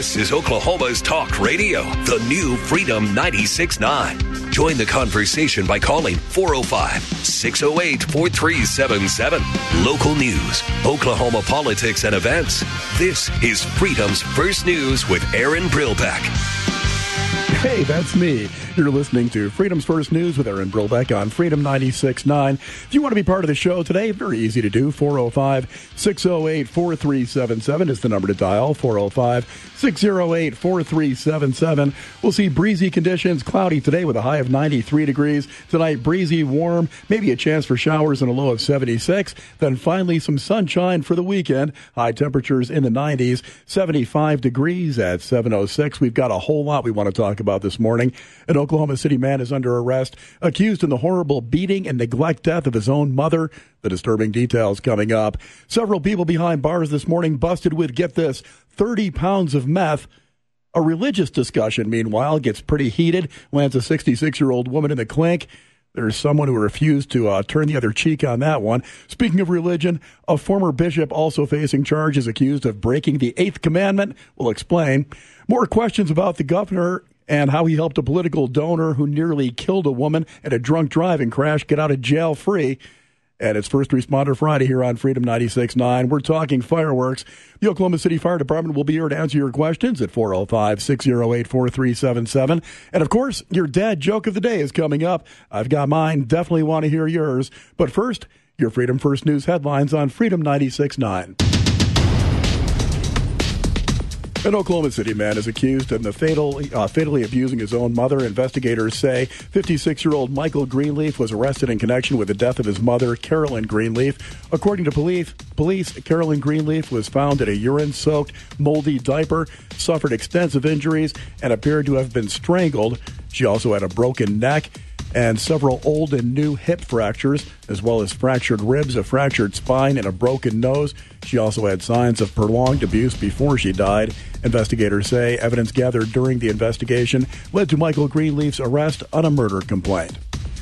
This is Oklahoma's Talk Radio, the new Freedom 96.9. Join the conversation by calling 405-608-4377. Local news, Oklahoma politics and events. This is Freedom's First News with Aaron Brilbeck. Hey, that's me. You're listening to Freedom's First News with Aaron Brilbeck on Freedom 96.9. If you want to be part of the show today, very easy to do. 405-608-4377 is the number to dial. 405-608-4377. We'll see breezy conditions, cloudy today with a high of 93 degrees. Tonight, breezy, warm, maybe a chance for showers and a low of 76. Then finally, some sunshine for the weekend. High temperatures in the 90s, 75 degrees at 7:06. We've got a whole lot we want to talk about this morning. An Oklahoma City man is under arrest, accused in the horrible beating and neglect death of his own mother. The disturbing details coming up. Several people behind bars this morning busted with, get this, 30 pounds of meth. A religious discussion, meanwhile, gets pretty heated, lands a 66-year-old woman in the clink. There's someone who refused to turn the other cheek on that one. Speaking of religion, a former bishop also facing charges accused of breaking the 8th commandment. We'll explain. More questions about the governor and how he helped a political donor who nearly killed a woman in a drunk driving crash get out of jail free. And it's First Responder Friday here on Freedom 96.9. We're talking fireworks. The Oklahoma City Fire Department will be here to answer your questions at 405-608-4377. And, of course, your dad joke of the day is coming up. I've got mine. Definitely want to hear yours. But first, your Freedom First News headlines on Freedom 96.9. An Oklahoma City man is accused of fatally abusing his own mother. Investigators say 56-year-old Michael Greenleaf was arrested in connection with the death of his mother, Carolyn Greenleaf. According to police, Carolyn Greenleaf was found in a urine-soaked, moldy diaper, suffered extensive injuries, and appeared to have been strangled. She also had a broken neck and several old and new hip fractures, as well as fractured ribs, a fractured spine, and a broken nose. She also had signs of prolonged abuse before she died. Investigators say evidence gathered during the investigation led to Michael Greenleaf's arrest on a murder complaint.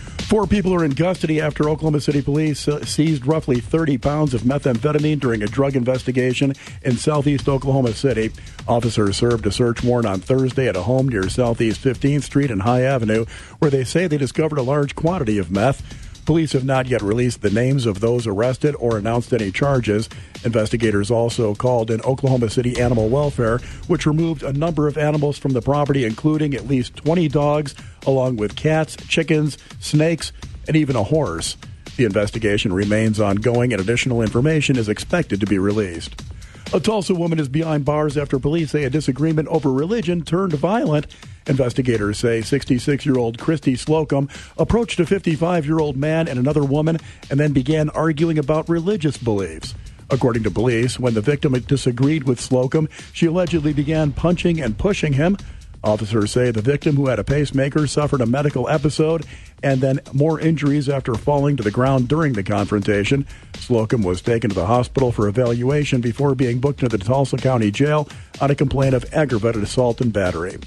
4 people are in custody after Oklahoma City police seized roughly 30 pounds of methamphetamine during a drug investigation in southeast Oklahoma City. Officers served a search warrant on Thursday at a home near Southeast 15th Street and High Avenue, where they say they discovered a large quantity of meth. Police have not yet released the names of those arrested or announced any charges. Investigators also called in Oklahoma City Animal Welfare, which removed a number of animals from the property, including at least 20 dogs, along with cats, chickens, snakes, and even a horse. The investigation remains ongoing, and additional information is expected to be released. A Tulsa woman is behind bars after police say a disagreement over religion turned violent. Investigators say 66-year-old Christy Slocum approached a 55-year-old man and another woman and then began arguing about religious beliefs. According to police, when the victim disagreed with Slocum, she allegedly began punching and pushing him. Officers say the victim, who had a pacemaker, suffered a medical episode and then more injuries after falling to the ground during the confrontation. Slocum was taken to the hospital for evaluation before being booked into the Tulsa County Jail on a complaint of aggravated assault and battery.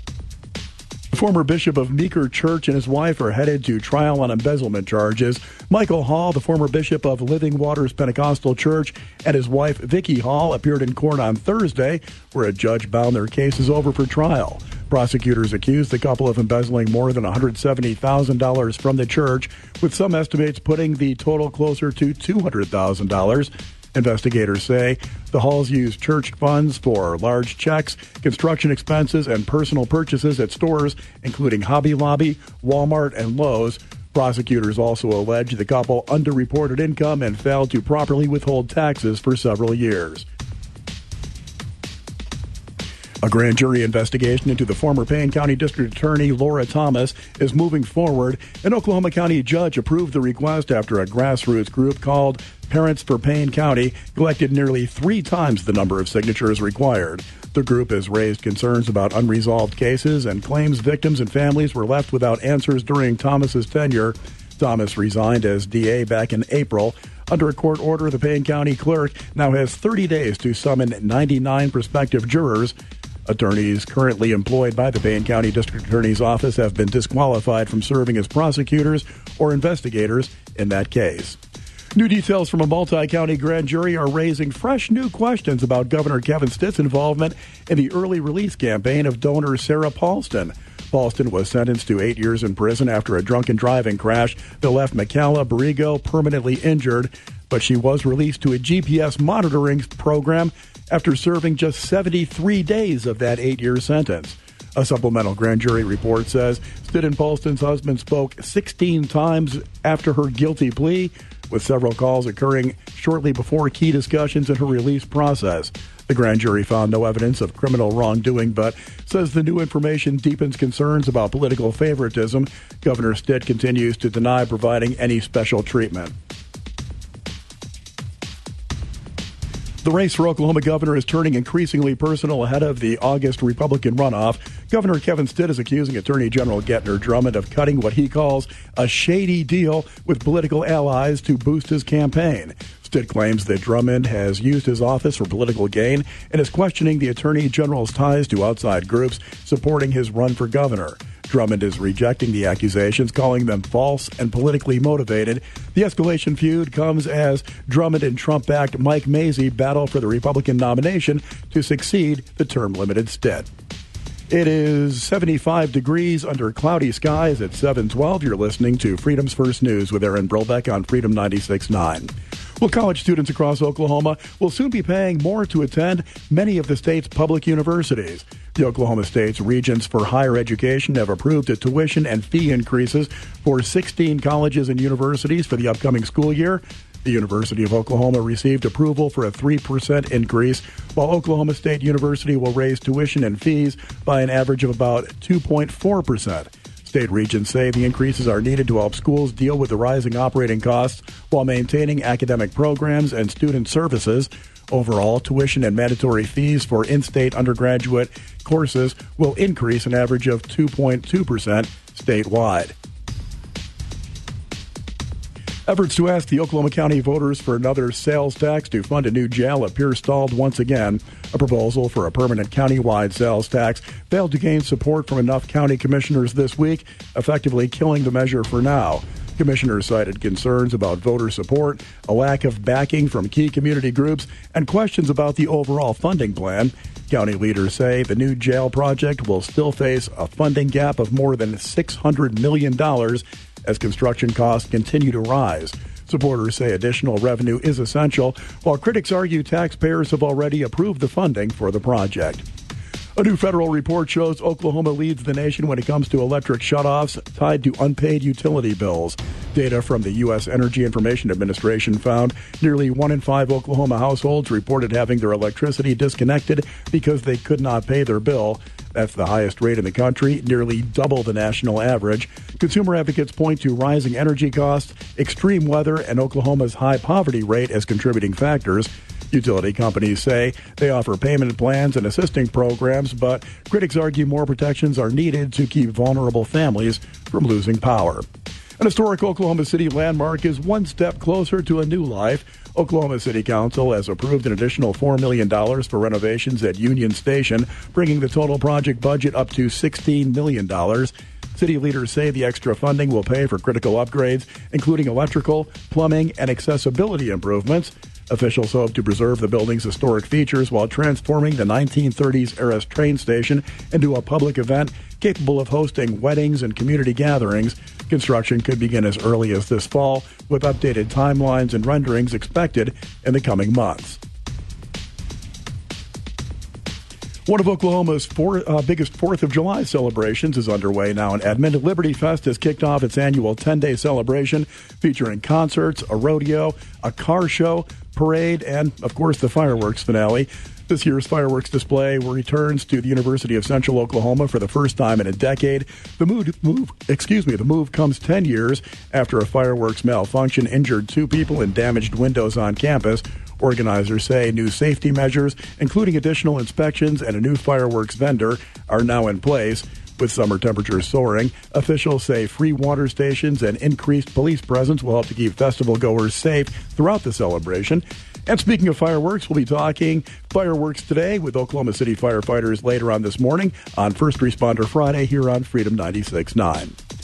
The former bishop of Meeker Church and his wife are headed to trial on embezzlement charges. Michael Hall, the former bishop of Living Waters Pentecostal Church, and his wife Vicki Hall appeared in court on Thursday, where a judge bound their cases over for trial. Prosecutors accused the couple of embezzling more than $170,000 from the church, with some estimates putting the total closer to $200,000. Investigators say the Halls used church funds for large checks, construction expenses, and personal purchases at stores, including Hobby Lobby, Walmart, and Lowe's. Prosecutors also allege the couple underreported income and failed to properly withhold taxes for several years. A grand jury investigation into the former Payne County District Attorney Laura Thomas is moving forward. An Oklahoma County judge approved the request after a grassroots group called Parents for Payne County collected nearly 3 times the number of signatures required. The group has raised concerns about unresolved cases and claims victims and families were left without answers during Thomas's tenure. Thomas resigned as DA back in April. Under a court order, the Payne County clerk now has 30 days to summon 99 prospective jurors. Attorneys currently employed by the Payne County District Attorney's Office have been disqualified from serving as prosecutors or investigators in that case. New details from a multi-county grand jury are raising fresh new questions about Governor Kevin Stitt's involvement in the early release campaign of donor Sarah Paulson. Paulson was sentenced to 8 years in prison after a drunken driving crash that left Michaela Barrigo permanently injured, but she was released to a GPS monitoring program after serving just 73 days of that 8-year sentence. A supplemental grand jury report says Stitt and Paulson's husband spoke 16 times after her guilty plea, with several calls occurring shortly before key discussions in her release process. The grand jury found no evidence of criminal wrongdoing, but says the new information deepens concerns about political favoritism. Governor Stitt continues to deny providing any special treatment. The race for Oklahoma governor is turning increasingly personal ahead of the August Republican runoff. Governor Kevin Stitt is accusing Attorney General Gettner Drummond of cutting what he calls a shady deal with political allies to boost his campaign. Stitt claims that Drummond has used his office for political gain and is questioning the Attorney General's ties to outside groups supporting his run for governor. Drummond is rejecting the accusations, calling them false and politically motivated. The escalation feud comes as Drummond and Trump-backed Mike Mazzei battle for the Republican nomination to succeed the term-limited Stitt. It is 75 degrees under cloudy skies at 7:12. You're listening to Freedom's First News with Aaron Brilbeck on Freedom 96.9. Well, college students across Oklahoma will soon be paying more to attend many of the state's public universities. The Oklahoma State's Regents for Higher Education have approved a tuition and fee increases for 16 colleges and universities for the upcoming school year. The University of Oklahoma received approval for a 3% increase, while Oklahoma State University will raise tuition and fees by an average of about 2.4%. State regents say the increases are needed to help schools deal with the rising operating costs while maintaining academic programs and student services. Overall, tuition and mandatory fees for in-state undergraduate courses will increase an average of 2.2% statewide. Efforts to ask the Oklahoma County voters for another sales tax to fund a new jail appear stalled once again. A proposal for a permanent countywide sales tax failed to gain support from enough county commissioners this week, effectively killing the measure for now. Commissioners cited concerns about voter support, a lack of backing from key community groups, and questions about the overall funding plan. County leaders say the new jail project will still face a funding gap of more than $600 million as construction costs continue to rise. Supporters say additional revenue is essential, while critics argue taxpayers have already approved the funding for the project. A new federal report shows Oklahoma leads the nation when it comes to electric shutoffs tied to unpaid utility bills. Data from the U.S. Energy Information Administration found nearly 1 in 5 Oklahoma households reported having their electricity disconnected because they could not pay their bill. That's the highest rate in the country, nearly double the national average. Consumer advocates point to rising energy costs, extreme weather, and Oklahoma's high poverty rate as contributing factors. Utility companies say they offer payment plans and assisting programs, but critics argue more protections are needed to keep vulnerable families from losing power. An historic Oklahoma City landmark is one step closer to a new life. Oklahoma City Council has approved an additional $4 million for renovations at Union Station, bringing the total project budget up to $16 million. City leaders say the extra funding will pay for critical upgrades, including electrical, plumbing, and accessibility improvements. Officials hope to preserve the building's historic features while transforming the 1930s-era train station into a public event capable of hosting weddings and community gatherings. Construction could begin as early as this fall, with updated timelines and renderings expected in the coming months. One of Oklahoma's biggest 4th of July celebrations is underway now in Edmond. Liberty Fest has kicked off its annual 10-day celebration featuring concerts, a rodeo, a car show, parade, and, of course, the fireworks finale. This year's fireworks display returns to the University of Central Oklahoma for the first time in a decade. The move comes 10 years after a fireworks malfunction injured 2 people and damaged windows on campus. Organizers say new safety measures, including additional inspections and a new fireworks vendor, are now in place. With summer temperatures soaring, officials say free water stations and increased police presence will help to keep festival goers safe throughout the celebration. And speaking of fireworks, we'll be talking fireworks today with Oklahoma City firefighters later on this morning on First Responder Friday here on Freedom 96.9.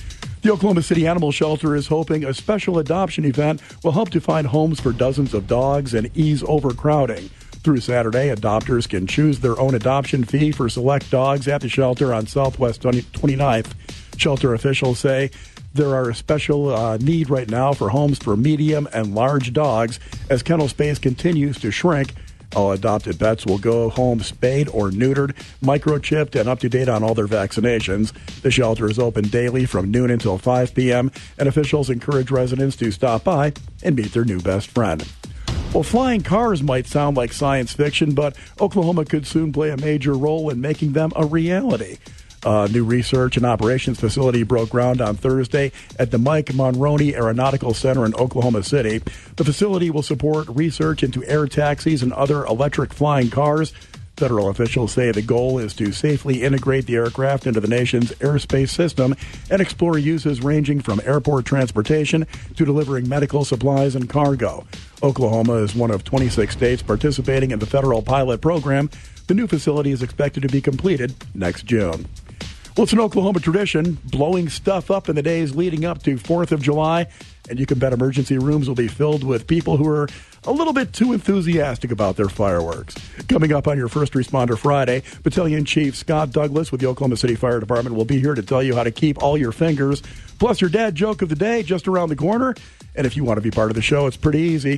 The Oklahoma City Animal Shelter is hoping a special adoption event will help to find homes for dozens of dogs and ease overcrowding. Through Saturday, adopters can choose their own adoption fee for select dogs at the shelter on Southwest 29th. Shelter officials say there are a special need right now for homes for medium and large dogs as kennel space continues to shrink. All adopted pets will go home spayed or neutered, microchipped, and up to date on all their vaccinations. The shelter is open daily from noon until 5 p.m., and officials encourage residents to stop by and meet their new best friend. Well, flying cars might sound like science fiction, but Oklahoma could soon play a major role in making them a reality. A new research and operations facility broke ground on Thursday at the Mike Monroney Aeronautical Center in Oklahoma City. The facility will support research into air taxis and other electric flying cars. Federal officials say the goal is to safely integrate the aircraft into the nation's airspace system and explore uses ranging from airport transportation to delivering medical supplies and cargo. Oklahoma is one of 26 states participating in the federal pilot program. The new facility is expected to be completed next June. Well, it's an Oklahoma tradition, blowing stuff up in the days leading up to 4th of July, and you can bet emergency rooms will be filled with people who are a little bit too enthusiastic about their fireworks. Coming up on your First Responder Friday, Battalion Chief Scott Douglas with the Oklahoma City Fire Department will be here to tell you how to keep all your fingers. Plus, your dad joke of the day just around the corner. And if you want to be part of the show, it's pretty easy.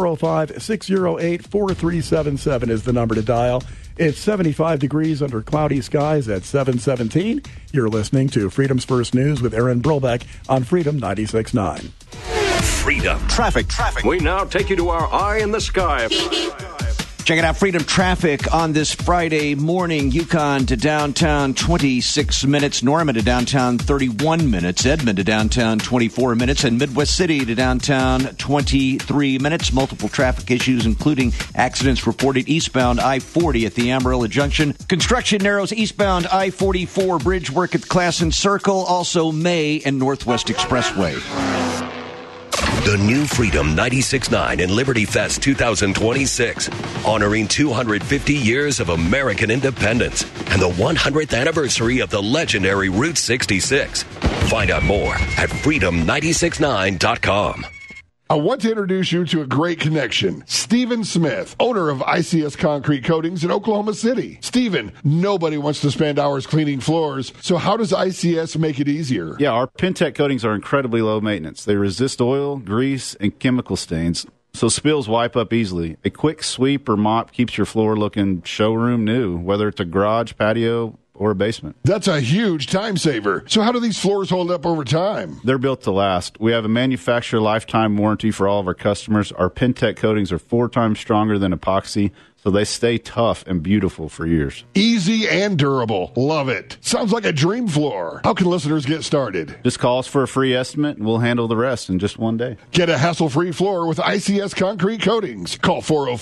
405-608-4377 is the number to dial. It's 75 degrees under cloudy skies at 717. You're listening to Freedom's First News with Aaron Brillbeck on Freedom 96.9. Freedom. Traffic. We now take you to our eye in the sky. Checking out Freedom Traffic on this Friday morning. Yukon to downtown, 26 minutes. Norman to downtown, 31 minutes. Edmond to downtown, 24 minutes. And Midwest City to downtown, 23 minutes. Multiple traffic issues, including accidents reported eastbound I-40 at the Amarillo Junction. Construction narrows eastbound I-44 bridge work at Classen Circle. Also May and Northwest Expressway. The new Freedom 96.9 and Liberty Fest 2026, honoring 250 years of American independence and the 100th anniversary of the legendary Route 66. Find out more at freedom969.com. I want to introduce you to a great connection. Stephen Smith, owner of ICS Concrete Coatings in Oklahoma City. Stephen, nobody wants to spend hours cleaning floors, so how does ICS make it easier? Yeah, our Pentec coatings are incredibly low maintenance. They resist oil, grease, and chemical stains, so spills wipe up easily. A quick sweep or mop keeps your floor looking showroom new, whether it's a garage, patio, or a basement. That's a huge time saver. So how do these floors hold up over time? They're built to last. We have a manufacturer lifetime warranty for all of our customers. Our Pentec coatings are 4 times stronger than epoxy, so they stay tough and beautiful for years. Easy and durable. Love it. Sounds like a dream floor. How can listeners get started? Just call us for a free estimate, and we'll handle the rest in just one day. Get a hassle-free floor with ICS Concrete Coatings. Call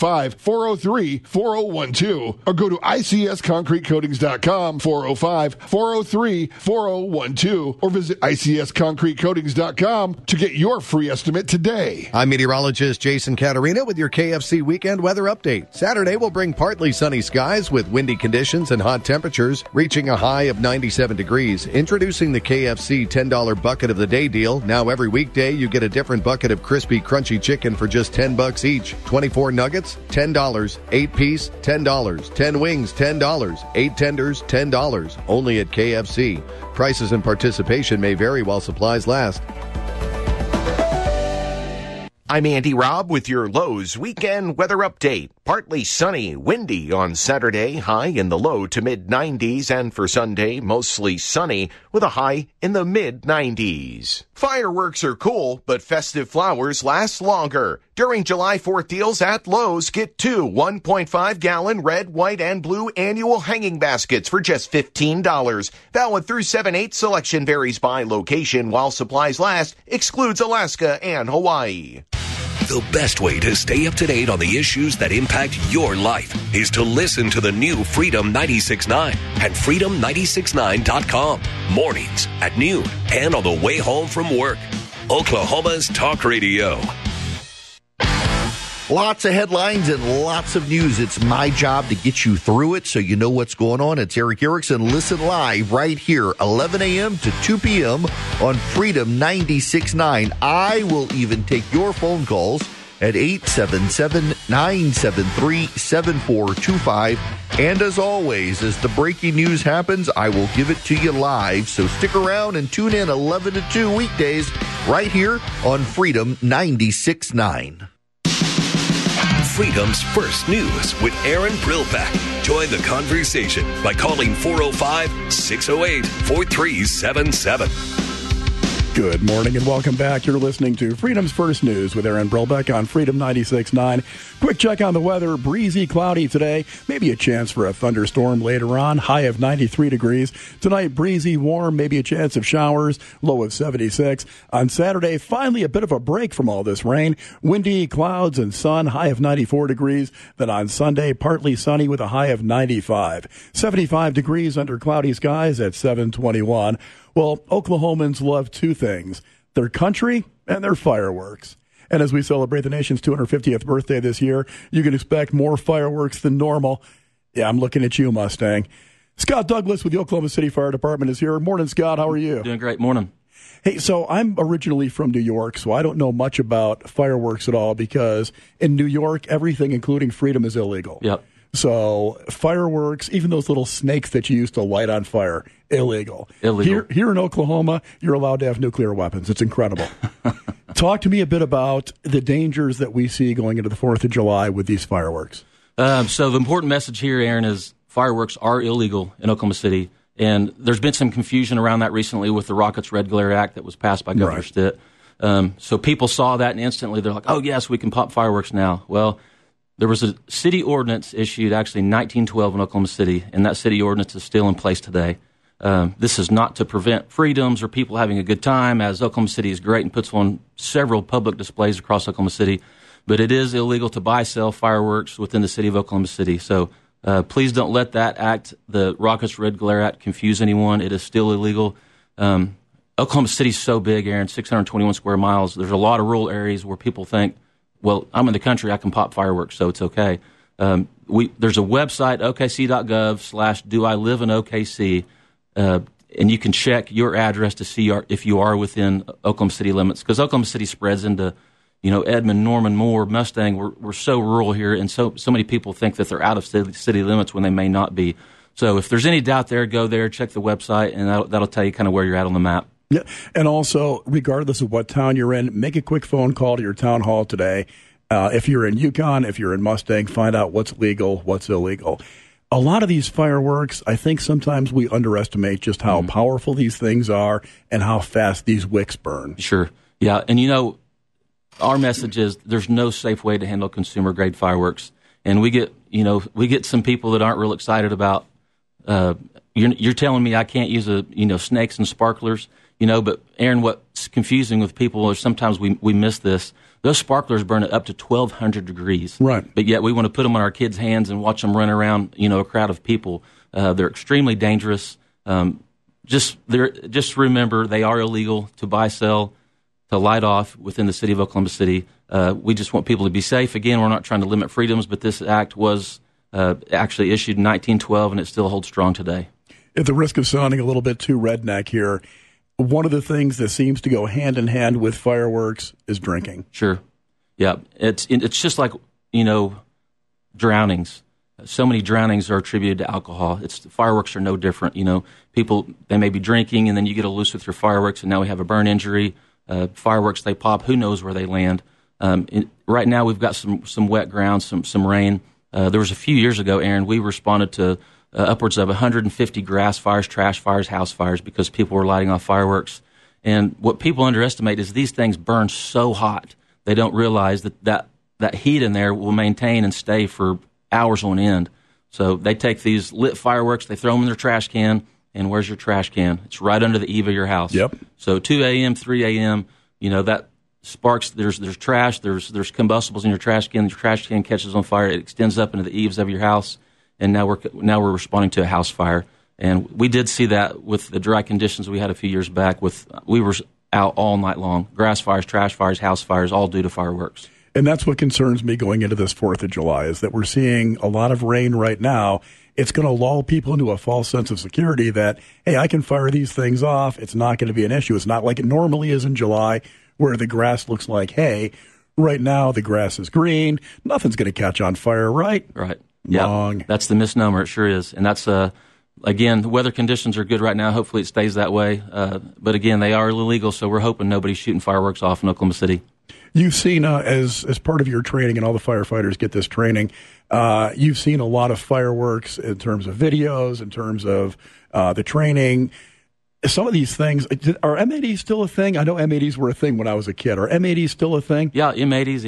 405-403-4012 or go to icsconcretecoatings.com, 405-403-4012, or visit icsconcretecoatings.com to get your free estimate today. I'm meteorologist Jason Caterina with your KFC Weekend Weather Update. Saturday will bring partly sunny skies with windy conditions and hot temperatures, reaching a high of 97 degrees. Introducing the KFC $10 Bucket of the Day deal. Now every weekday you get a different bucket of crispy, crunchy chicken for just $10 each. 24 nuggets, $10. 8-piece, $10. 10 wings, $10. 8 tenders, $10. Only at KFC. Prices and participation may vary while supplies last. I'm Andy Robb with your Lowe's Weekend Weather Update. Partly sunny, windy on Saturday, high in the low to mid-90s, and for Sunday, mostly sunny with a high in the mid-90s. Fireworks are cool, but festive flowers last longer. During July 4th deals at Lowe's, get 2 1.5-gallon red, white, and blue annual hanging baskets for just $15. Valid through 7/8. Selection varies by location while supplies last, excludes Alaska and Hawaii. The best way to stay up to date on the issues that impact your life is to listen to the new Freedom 96.9 at freedom969.com. Mornings at noon and on the way home from work. Oklahoma's Talk Radio. Lots of headlines and lots of news. It's my job to get you through it so you know what's going on. It's Eric Erickson. Listen live right here, 11 a.m. to 2 p.m. on Freedom 96.9. I will even take your phone calls at 877-973-7425. And as always, as the breaking news happens, I will give it to you live. So stick around and tune in 11 to 2 weekdays right here on Freedom 96.9. Freedom's First News with Aaron Brillback. Join the conversation by calling 405-608-4377. Good morning and welcome back. You're listening to Freedom's First News with Aaron Brillback on Freedom 96.9. Quick check on the weather. Breezy, cloudy today. Maybe a chance for a thunderstorm later on. High of 93 degrees. Tonight, breezy, warm, maybe a chance of showers. Low of 76. On Saturday, finally a bit of a break from all this rain. Windy, clouds, and sun. High of 94 degrees. Then on Sunday, partly sunny with a high of 95. 75 degrees under cloudy skies at 721. Well, Oklahomans love two things, their country and their fireworks. And as we celebrate the nation's 250th birthday this year, you can expect more fireworks than normal. Yeah, I'm looking at you, Mustang. Scott Douglas with the Oklahoma City Fire Department is here. Morning, Scott. How are you? Doing great. Morning. Hey, so I'm originally from New York, so I don't know much about fireworks at all because in New York, everything, including freedom, is illegal. Yep. So fireworks, even those little snakes that you used to light on fire, illegal. Here in Oklahoma, you're allowed to have nuclear weapons. It's incredible. Talk to me a bit about the dangers that we see going into the 4th of July with these fireworks. So the important message here, Aaron, is fireworks are illegal in Oklahoma City. And there's been some confusion around that recently with the Rockets Red Glare Act that was passed by Governor Stitt. So people saw that and instantly they're like, oh, yes, we can pop fireworks now. Well, there was a city ordinance issued actually in 1912 in Oklahoma City, and that city ordinance is still in place today. This is not to prevent freedoms or people having a good time, as Oklahoma City is great and puts on several public displays across Oklahoma City, but it is illegal to buy, sell fireworks within the city of Oklahoma City. So please don't let that act, the Rockets Red Glare Act, confuse anyone. It is still illegal. Oklahoma City is so big, Aaron, 621 square miles. There's a lot of rural areas where people think, well, I'm in the country, I can pop fireworks, so it's okay. There's a website, okc.gov/do-I-live-in-OKC, and you can check your address to see if you are within Oklahoma City limits, because Oklahoma City spreads into, Edmond, Norman, Moore, Mustang. We're so rural here, and so many people think that they're out of city limits when they may not be. So if there's any doubt there, go there, check the website, and that'll tell you kind of where you're at on the map. Yeah, and also, regardless of what town you're in, make a quick phone call to your town hall today. If you're in Yukon, if you're in Mustang, find out what's legal, what's illegal. A lot of these fireworks, I think sometimes we underestimate just how powerful these things are and how fast these wicks burn. Sure. Yeah, and our message is there's no safe way to handle consumer-grade fireworks. And we get some people that aren't real excited about, you're telling me I can't use snakes and sparklers. But Aaron, what's confusing with people is sometimes we miss this. Those sparklers burn at up to 1,200 degrees. Right. But yet we want to put them on our kids' hands and watch them run around, a crowd of people. They're extremely dangerous. Just remember, they are illegal to buy, sell, to light off within the city of Oklahoma City. We just want people to be safe. Again, we're not trying to limit freedoms, but this act was actually issued in 1912, and it still holds strong today. At the risk of sounding a little bit too redneck here, one of the things that seems to go hand in hand with fireworks is drinking. Sure. Yeah. It's just like, drownings. So many drownings are attributed to alcohol. Fireworks are no different. People, they may be drinking and then you get a loose with your fireworks and now we have a burn injury. Fireworks, they pop. Who knows where they land? Right now we've got some wet ground, some rain. There was a few years ago, Aaron, we responded to upwards of 150 grass fires, trash fires, house fires because people were lighting off fireworks. And what people underestimate is these things burn so hot, they don't realize that heat in there will maintain and stay for hours on end. So they take these lit fireworks, they throw them in their trash can, and where's your trash can? It's right under the eave of your house. Yep. So 2 a.m., 3 a.m., that sparks, there's trash, there's combustibles in your trash can catches on fire, it extends up into the eaves of your house. And now we're responding to a house fire, and we did see that with the dry conditions we had a few years back. We were out all night long, grass fires, trash fires, house fires, all due to fireworks. And that's what concerns me going into this 4th of July, is that we're seeing a lot of rain right now. It's going to lull people into a false sense of security that, hey, I can fire these things off. It's not going to be an issue. It's not like it normally is in July, where the grass looks like hay. Right now, the grass is green. Nothing's going to catch on fire, right? Right. Wrong. Yeah, that's the misnomer. It sure is. And that's, again, the weather conditions are good right now. Hopefully it stays that way. But again, they are illegal, so we're hoping nobody's shooting fireworks off in Oklahoma City. You've seen, as part of your training, and all the firefighters get this training, you've seen a lot of fireworks in terms of videos, in terms of the training. Some of these things, are M80s still a thing? I know M80s were a thing when I was a kid. Are M80s still a thing? Yeah, M80s,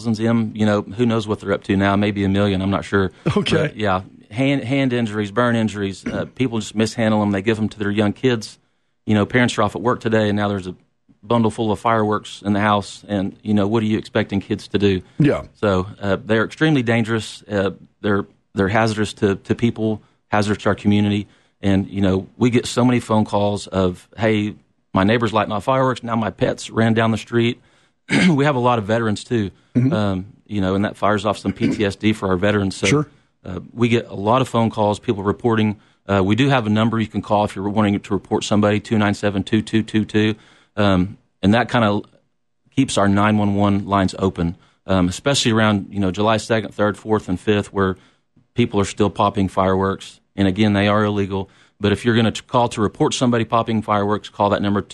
M1000s, who knows what they're up to now, maybe a million, I'm not sure. Okay. But, yeah, hand injuries, burn injuries, people just mishandle them. They give them to their young kids. Parents are off at work today, and now there's a bundle full of fireworks in the house, and what are you expecting kids to do? Yeah. So they're extremely dangerous. They're hazardous to people, hazardous to our community, and we get so many phone calls of, hey, my neighbor's lighting off fireworks, now my pets ran down the street. We have a lot of veterans too, and that fires off some PTSD for our veterans. So sure. We get a lot of phone calls, people reporting. We do have a number you can call if you're wanting to report somebody, 297-2222. And that kind of keeps our 911 lines open, especially around July 2nd, 3rd, 4th, and 5th, where people are still popping fireworks. And again, they are illegal. But if you're going to call to report somebody popping fireworks, call that number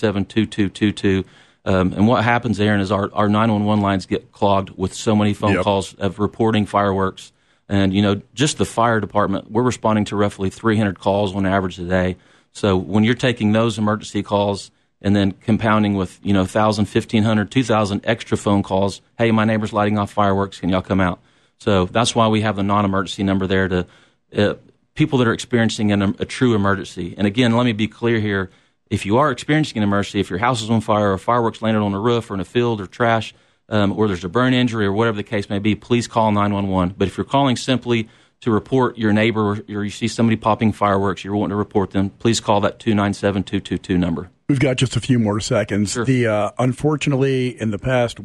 297-2222. And what happens, Aaron, is our 911 lines get clogged with so many phone calls of reporting fireworks. And just the fire department, we're responding to roughly 300 calls on average a day. So when you're taking those emergency calls and then compounding with 1,000, 1,500, 2,000 extra phone calls, hey, my neighbor's lighting off fireworks, can y'all come out? So that's why we have the non-emergency number there to people that are experiencing a true emergency. And again, let me be clear here. If you are experiencing an emergency, if your house is on fire or fireworks landed on a roof or in a field or trash, or there's a burn injury or whatever the case may be, please call 911. But if you're calling simply to report your neighbor or you see somebody popping fireworks, you're wanting to report them, please call that 297-222 number. We've got just a few more seconds. Sure. Unfortunately, in the past 2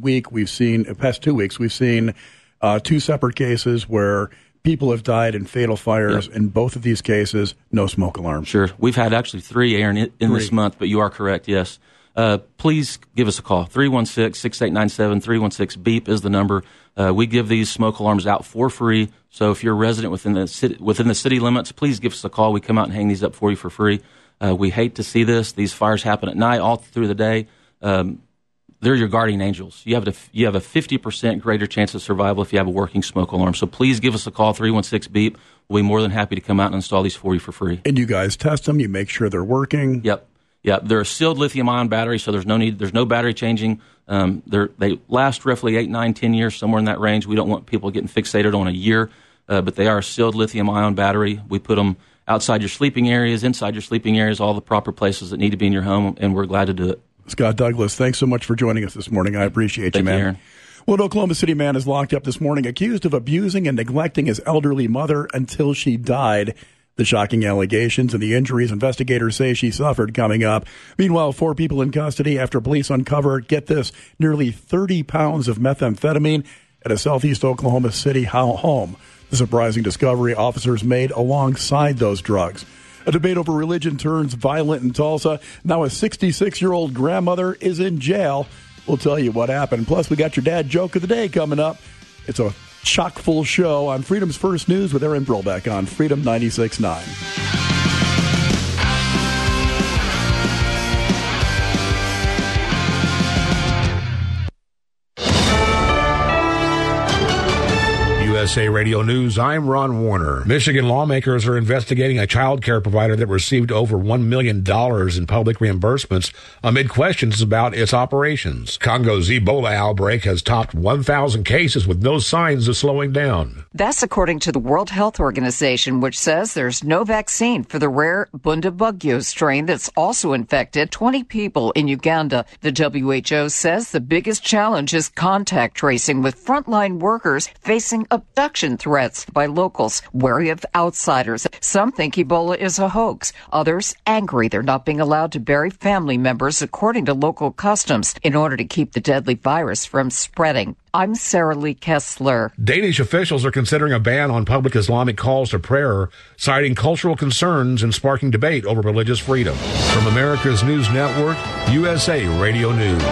weeks, we've seen 2 separate cases where people have died in fatal fires. In both of these cases, no smoke alarms. Sure. We've had actually 3, Aaron, in this month, but you are correct, yes. Please give us a call. 316-6897, 316-BEEP is the number. We give these smoke alarms out for free. So if you're a resident within the city limits, please give us a call. We come out and hang these up for you for free. We hate to see this. These fires happen at night, all through the day. They're your guardian angels. You have a 50% greater chance of survival if you have a working smoke alarm. So please give us a call, 316-BEEP. We'll be more than happy to come out and install these for you for free. And you guys test them. You make sure they're working. Yep. They're a sealed lithium-ion battery, so there's no battery changing. They last roughly 8, 9, 10 years, somewhere in that range. We don't want people getting fixated on a year, but they are a sealed lithium-ion battery. We put them outside your sleeping areas, inside your sleeping areas, all the proper places that need to be in your home, and we're glad to do it. Scott Douglas, thanks so much for joining us this morning. I appreciate you, man. Aaron. Well, an Oklahoma City man is locked up this morning, accused of abusing and neglecting his elderly mother until she died. The shocking allegations and the injuries investigators say she suffered coming up. Meanwhile, 4 people in custody after police uncovered, get this, nearly 30 pounds of methamphetamine at a southeast Oklahoma City home. The surprising discovery officers made alongside those drugs. A debate over religion turns violent in Tulsa. Now a 66-year-old grandmother is in jail. We'll tell you what happened. Plus, we got your dad joke of the day coming up. It's a chock-full show on Freedom's First News with Aaron Brolbeck on Freedom 96.9. USA Radio News, I'm Ron Warner. Michigan lawmakers are investigating a child care provider that received over $1 million in public reimbursements amid questions about its operations. Congo's Ebola outbreak has topped 1,000 cases with no signs of slowing down. That's according to the World Health Organization, which says there's no vaccine for the rare Bundibugyo strain that's also infected 20 people in Uganda. The WHO says the biggest challenge is contact tracing, with frontline workers facing a abduction threats by locals wary of outsiders. Some think Ebola is a hoax. Others angry they're not being allowed to bury family members according to local customs in order to keep the deadly virus from spreading. I'm Sarah Lee Kessler. Danish officials are considering a ban on public Islamic calls to prayer, citing cultural concerns and sparking debate over religious freedom. From America's News Network, USA Radio News.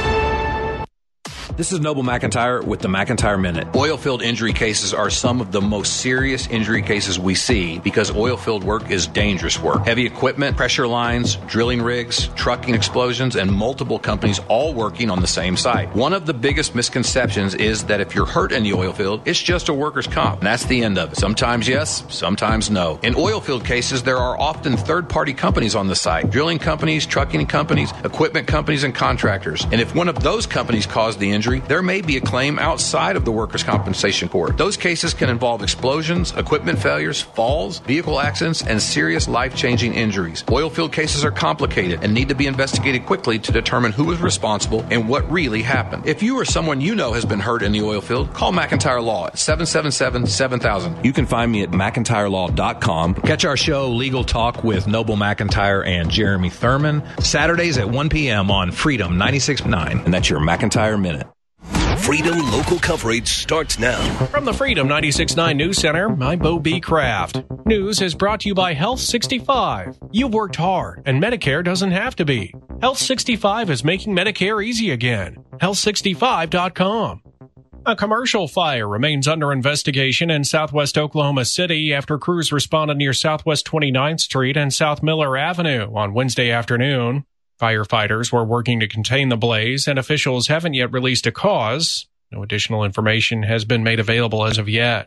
This is Noble McIntyre with the McIntyre Minute. Oil-filled injury cases are some of the most serious injury cases we see because oil-filled work is dangerous work. Heavy equipment, pressure lines, drilling rigs, trucking explosions, and multiple companies all working on the same site. One of the biggest misconceptions is that if you're hurt in the oil field, it's just a workers' comp. And that's the end of it. Sometimes yes, sometimes no. In oil-field cases, there are often third-party companies on the site. Drilling companies, trucking companies, equipment companies, and contractors. And if one of those companies caused the injury, there may be a claim outside of the Workers' Compensation Court. Those cases can involve explosions, equipment failures, falls, vehicle accidents, and serious life-changing injuries. Oilfield cases are complicated and need to be investigated quickly to determine who is responsible and what really happened. If you or someone you know has been hurt in the oil field, call McIntyre Law at 777-7000. You can find me at McIntyreLaw.com. Catch our show, Legal Talk with Noble McIntyre and Jeremy Thurman, Saturdays at 1 p.m. on Freedom 96.9. And that's your McIntyre Minute. Freedom local coverage starts now. From the Freedom 96.9 News Center, I'm Bo B. Kraft. News is brought to you by Health 65. You've worked hard, and Medicare doesn't have to be. Health 65 is making Medicare easy again. Health65.com. A commercial fire remains under investigation in southwest Oklahoma City after crews responded near Southwest 29th Street and South Miller Avenue on Wednesday afternoon. Firefighters were working to contain the blaze, and officials haven't yet released a cause. No additional information has been made available as of yet.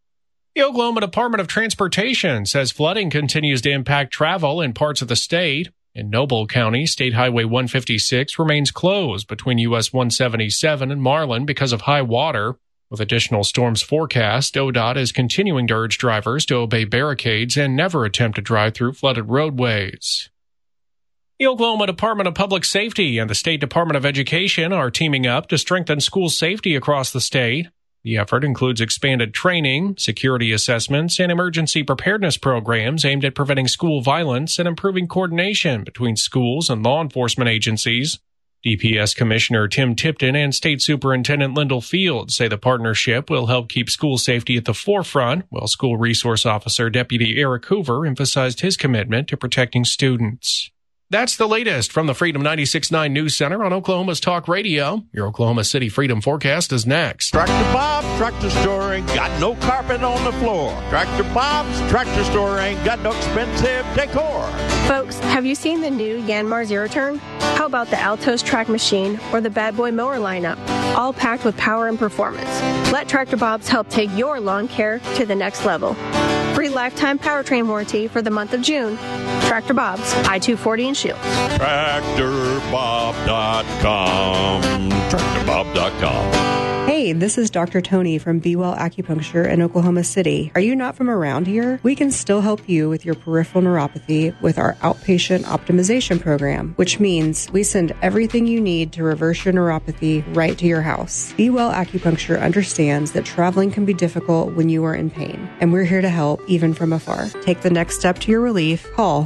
The Oklahoma Department of Transportation says flooding continues to impact travel in parts of the state. In Noble County, State Highway 156 remains closed between US 177 and Marlin because of high water. With additional storms forecast, ODOT is continuing to urge drivers to obey barricades and never attempt to drive through flooded roadways. The Oklahoma Department of Public Safety and the State Department of Education are teaming up to strengthen school safety across the state. The effort includes expanded training, security assessments, and emergency preparedness programs aimed at preventing school violence and improving coordination between schools and law enforcement agencies. DPS Commissioner Tim Tipton and State Superintendent Lyndall Fields say the partnership will help keep school safety at the forefront, while School Resource Officer Deputy Eric Hoover emphasized his commitment to protecting students. That's the latest from the Freedom 96.9 News Center on Oklahoma's Talk Radio. Your Oklahoma City Freedom Forecast is next. Tractor Bob's Tractor Store ain't got no carpet on the floor. Tractor Bob's Tractor Store ain't got no expensive decor. Folks, have you seen the new Yanmar Zero Turn? How about the Altos track machine or the Bad Boy mower lineup? All packed with power and performance. Let Tractor Bob's help take your lawn care to the next level. Free lifetime powertrain warranty for the month of June. Tractor Bob's, I-240 in Shields. TractorBob.com. TractorBob.com. Hey, this is Dr. Tony from Be Well Acupuncture in Oklahoma City. Are you not from around here? We can still help you with your peripheral neuropathy with our outpatient optimization program, which means we send everything you need to reverse your neuropathy right to your house. Be Well Acupuncture understands that traveling can be difficult when you are in pain, and we're here to help even from afar. Take the next step to your relief. Call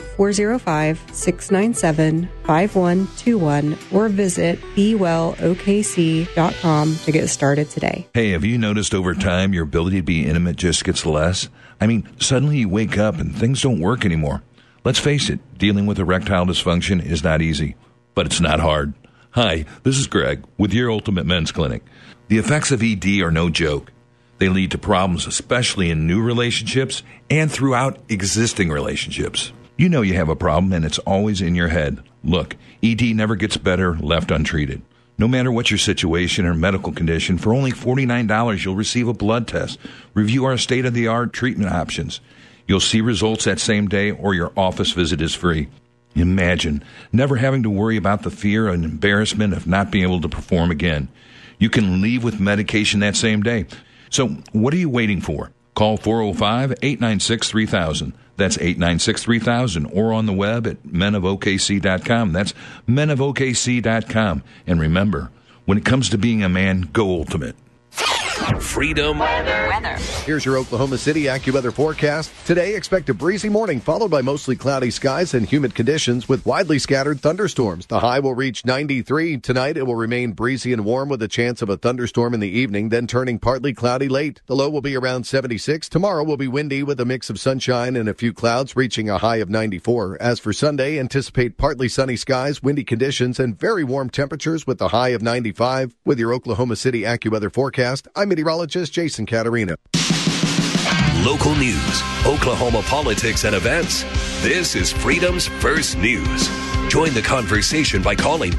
405-697-5121 or visit BeWellOKC.com to get started today. Hey, have you noticed over time your ability to be intimate just gets less? I mean, suddenly you wake up and things don't work anymore. Let's face it, dealing with erectile dysfunction is not easy, but it's not hard. Hi, this is Greg with your Ultimate Men's Clinic. The effects of ED are no joke. They lead to problems, especially in new relationships and throughout existing relationships. You know you have a problem and it's always in your head. Look, ED never gets better left untreated. No matter what your situation or medical condition, for only $49, you'll receive a blood test, review our state-of-the-art treatment options. You'll see results that same day or your office visit is free. Imagine never having to worry about the fear and embarrassment of not being able to perform again. You can leave with medication that same day. So what are you waiting for? Call 405-896-3000. That's 896-3000, or on the web at menofokc.com. That's menofokc.com. And remember, when it comes to being a man, go ultimate. Freedom Weather. Here's your Oklahoma City AccuWeather forecast. Today, expect a breezy morning followed by mostly cloudy skies and humid conditions with widely scattered thunderstorms. The high will reach 93. Tonight, it will remain breezy and warm with a chance of a thunderstorm in the evening, then turning partly cloudy late. The low will be around 76. Tomorrow will be windy with a mix of sunshine and a few clouds, reaching a high of 94. As for Sunday, anticipate partly sunny skies, windy conditions, and very warm temperatures with a high of 95. With your Oklahoma City AccuWeather forecast, I'm meteorologist Jason Caterina. Local news, Oklahoma politics and events. This is Freedom's First News. Join the conversation by calling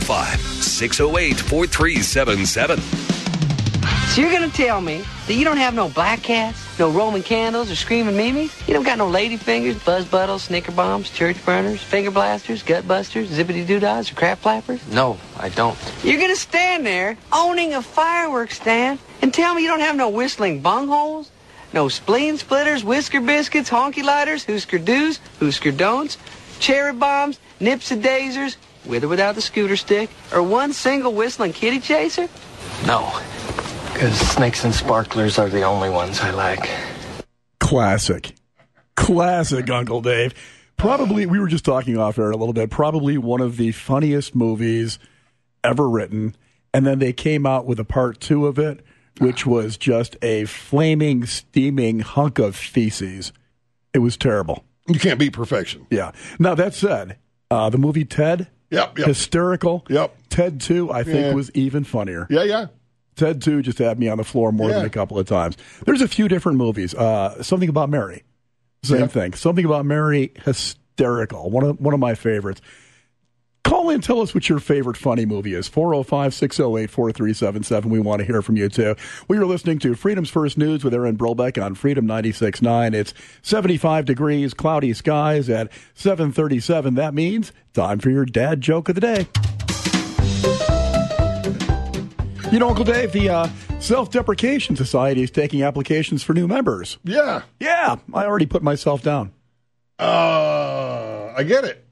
405-608-4377. So you're going to tell me that you don't have no black cats, no Roman candles, or screaming mimes? You don't got no lady fingers, buzz buttles, snicker bombs, church burners, finger blasters, gut busters, zippity doo-dahs, or crap flappers? No, I don't. You're going to stand there owning a fireworks stand and tell me you don't have no whistling bungholes, no spleen splitters, whisker biscuits, honky lighters, Husker do's, Husker don'ts, cherry bombs, nipsidazers, with or without the scooter stick, or one single whistling kitty chaser? No, because snakes and sparklers are the only ones I like. Classic, Uncle Dave. Probably, we were just talking off air a little bit, probably one of the funniest movies ever written. And then they came out with a part 2 of it, which was just a flaming, steaming hunk of feces. It was terrible. You can't beat perfection. Yeah. Now, that said, the movie Ted, Yep. hysterical. Yep. Ted 2, I think, was even funnier. Yeah. Ted 2 just had me on the floor more than a couple of times. There's a few different movies. Something About Mary, same thing. Something About Mary, hysterical. One of my favorites. Call in, tell us what your favorite funny movie is. 405-608-4377. We want to hear from you, too. We are listening to Freedom's First News with Aaron Brobeck on Freedom 96.9. It's 75 degrees, cloudy skies at 7:37. That means time for your dad joke of the day. You know, Uncle Dave, the Self-Deprecation Society is taking applications for new members. Yeah. Yeah, I already put myself down. I get it.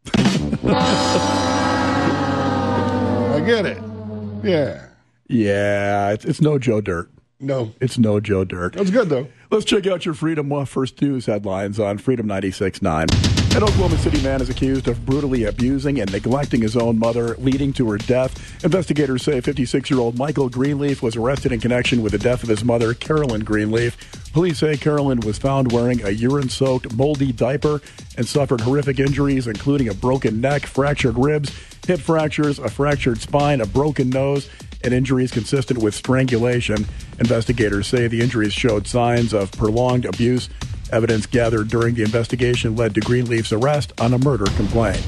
I get it. Yeah. Yeah, it's no Joe Dirt. No. It's no Joe Dirt. That's good, though. Let's check out your Freedom First News headlines on Freedom 96.9. An Oklahoma City man is accused of brutally abusing and neglecting his own mother, leading to her death. Investigators say 56-year-old Michael Greenleaf was arrested in connection with the death of his mother, Carolyn Greenleaf. Police say Carolyn was found wearing a urine-soaked, moldy diaper and suffered horrific injuries, including a broken neck, fractured ribs, hip fractures, a fractured spine, a broken nose, and injuries consistent with strangulation. Investigators say the injuries showed signs of prolonged abuse. Evidence gathered during the investigation led to Greenleaf's arrest on a murder complaint.